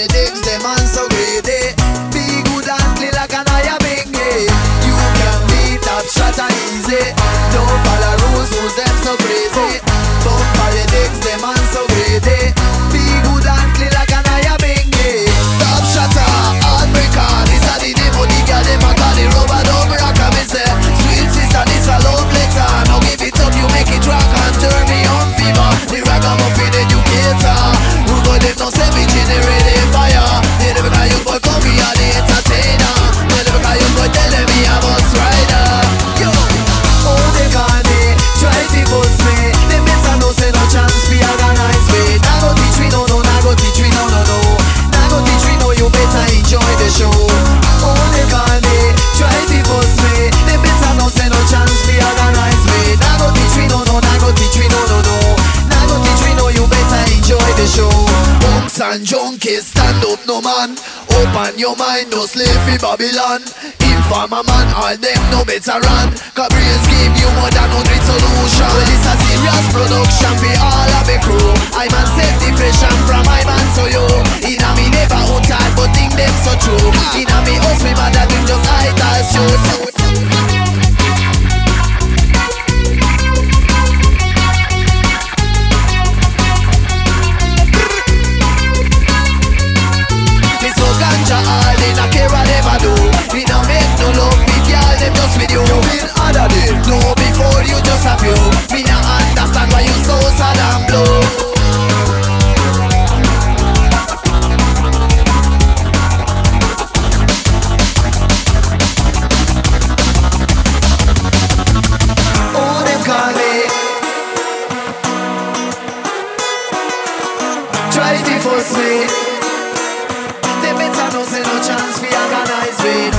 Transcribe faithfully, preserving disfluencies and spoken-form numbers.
your digs, them man so greedy. Be good and clean like an eye bingy. You can beat top shot and easy. Don't follow rules, rules them so crazy. Bump for your digs, them man so greedy. Be good and clean like an eye bingy. Top shotter, heartbreaker. This a the name of the girl, them a call the rubber dub rocker. Me say, sweet sister, this a love letter. Now give it up, you make it rock and turn me on fever. The ragamuffin educator. Who got them no say me generate a fire. They never got you boy come me a the entertainer. They never got you boy telling me a bus rider. Yo, oh they call me, try to bust me. They better no say no chance for organize me. Nah go teach me no no, nah go teach me no no no. Nah go teach me no, you better enjoy the show. Oh they call me, try to bust me. They better no say no chance for organize me. Nah go teach me no no, nah go teach me no no no. Nah go teach me no, you better enjoy the show. Punks and junkies, stand up no man. Open your mind, no slave in Babylon. Informer man, all them no better run. Cause brains give you more than one solution. Well it's a serious production for all of the crew. I man set the fashion from my man to you. Inna me never out hard but think them so true. Inna me house me mother them just hide as you. All in a care I never do. We don't make no love with y'all, them just with you. You will other day, no before you just have you. Me not understand why you so sad and blue. Oh, them call me. Try to force me. No say no chance for organize me.